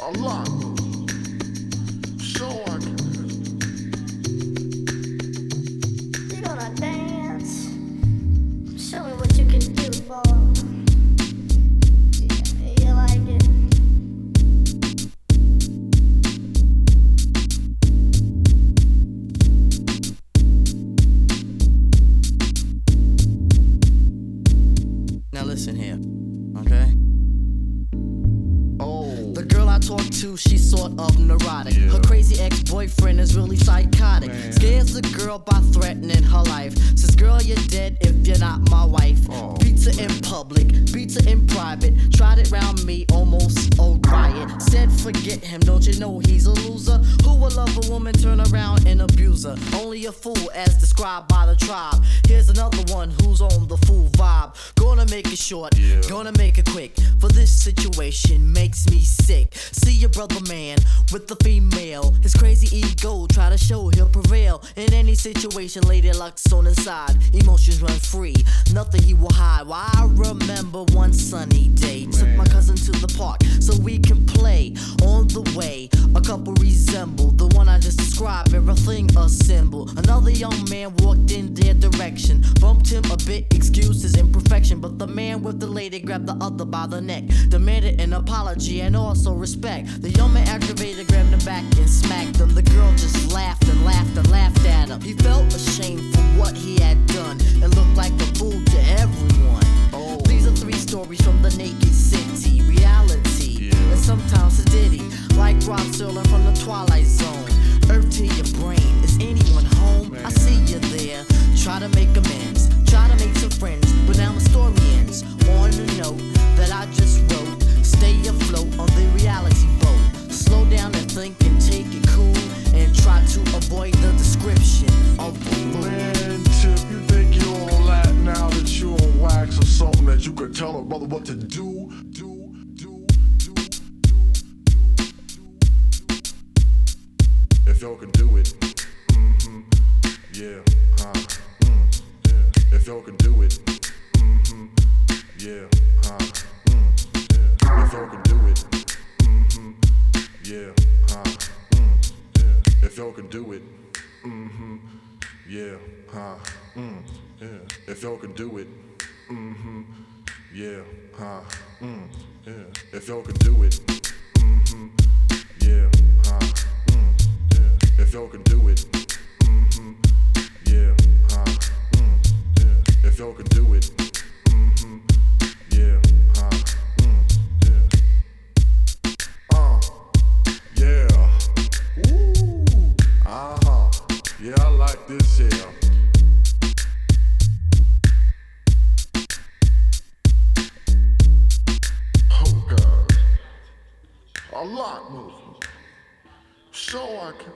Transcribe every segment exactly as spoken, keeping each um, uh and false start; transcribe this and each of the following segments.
a lot. So I can. You gonna dance? Show me what you can do, boy. Yeah, you like it? Now listen here, okay? Oh. The girl I talk to, she's sort of neurotic. Yeah. Her crazy ex-boyfriend is really psychotic. Man. Scares the girl by threatening her life. Says, girl, you're dead if you're not my wife. Oh, beats her in public, beats her in private. Tried it round me, almost a riot. Said, forget him, don't you know he's a loser? Who will love a woman, turn around and abuse her? Only a fool as described by the tribe. Here's another one who's on the fool vibe. Gonna make it short, Yeah. gonna make it quick. For this situation makes me sick. See your brother man with the female. His crazy ego try to show he'll prevail. In any situation, lady luck's on his side. Emotions run free, nothing he will hide. Well, I remember one sunny day, took my cousin to the park so we can play. On the way, a couple resembled the one I just described, everything a symbol. Another young man walked in their direction, bumped him a bit, excused his imperfection. But the man with the lady grabbed the other by the neck, demanded an apology and also respect. The young man aggravated, grabbed him back and smacked him. The girl just laughed and laughed and laughed at him. He felt ashamed for what he had done and looked like a fool to everyone. Oh. These are three stories from the naked city, reality, Yeah. and sometimes a ditty, like Rod Serling from the Twilight Zone. Earth to your brain, is anyone home? Man. I see you there, try to make amends, try to make some friends, but now the story ends on a note that I just wrote. Stay afloat on the reality boat, slow down and think and take it cool, and try to avoid the description of the moon. Man, Tip, you think you're all that now that you on wax or something that you could tell a brother what to do? Do, do, do, do, do, do. If y'all can do it, mm-hmm, yeah, huh, mm, yeah. If y'all can do it, mm-hmm, yeah, huh, mm, yeah. If y'all can do it, mm-hmm, yeah, huh, mm, yeah. If y'all can do it, mm-hmm, yeah, huh, mm, yeah. If y'all can do it, mm-hmm, yeah, huh, mm, yeah. If y'all can do it, mm-hmm, yeah, huh, mm, yeah. If y'all can do it, mm-hmm, yeah, huh, mm, yeah. If y'all can do it, mm-hmm, yeah, huh, mm, yeah. Uh, yeah, ooh, uh-huh, yeah, I like this here. Oh God, a lot moving, so I can.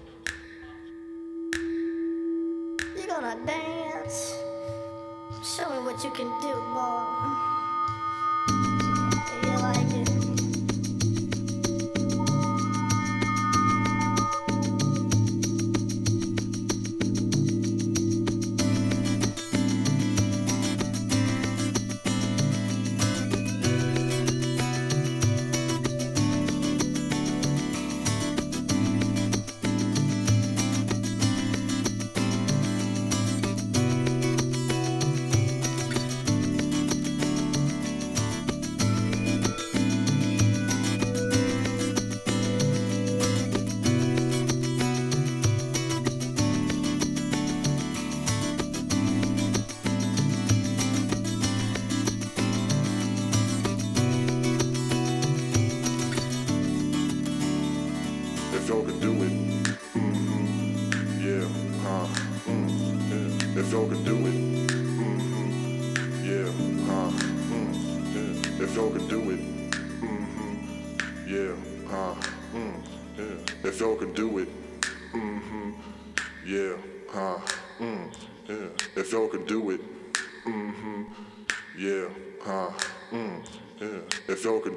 You gonna dance? Show me what you can do, boy. Yeah, you like it? If y'all can do it, mm-hmm, yeah, huh, mm, yeah. If y'all can do it, mm-hmm, yeah, huh, mm, yeah. If y'all can do it, mm-hmm, yeah, huh, mm, yeah. If y'all can do it, mm-hmm, yeah, huh, mm, yeah. If y'all can do it, mm-hmm, yeah, huh, mm, yeah. If y'all can